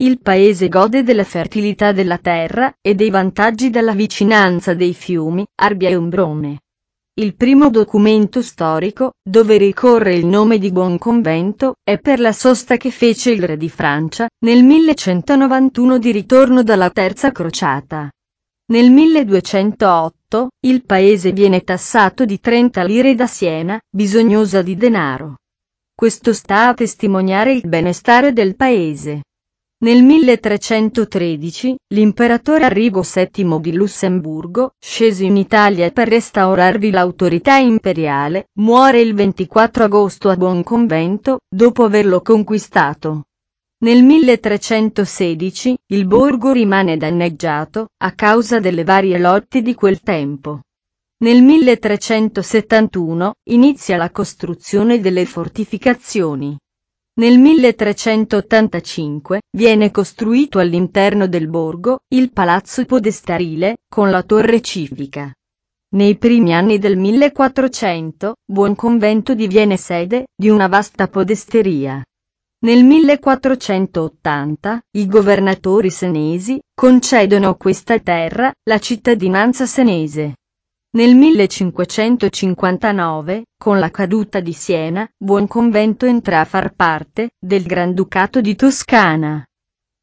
Il paese gode della fertilità della terra e dei vantaggi della vicinanza dei fiumi Arbia e Ombrone. Il primo documento storico, dove ricorre il nome di Buonconvento, è per la sosta che fece il re di Francia, nel 1191 di ritorno dalla Terza Crociata. Nel 1208, il paese viene tassato di 30 lire da Siena, bisognosa di denaro. Questo sta a testimoniare il benestare del paese. Nel 1313, l'imperatore Arrigo VII di Lussemburgo, sceso in Italia per restaurarvi l'autorità imperiale, muore il 24 agosto a Buonconvento, dopo averlo conquistato. Nel 1316, il borgo rimane danneggiato, a causa delle varie lotte di quel tempo. Nel 1371, inizia la costruzione delle fortificazioni. Nel 1385, viene costruito all'interno del borgo, il Palazzo Podestarile, con la torre civica. Nei primi anni del 1400, Buonconvento diviene sede di una vasta podesteria. Nel 1480, i governatori senesi concedono a questa terra la cittadinanza senese. Nel 1559, con la caduta di Siena, Buonconvento entra a far parte del Granducato di Toscana.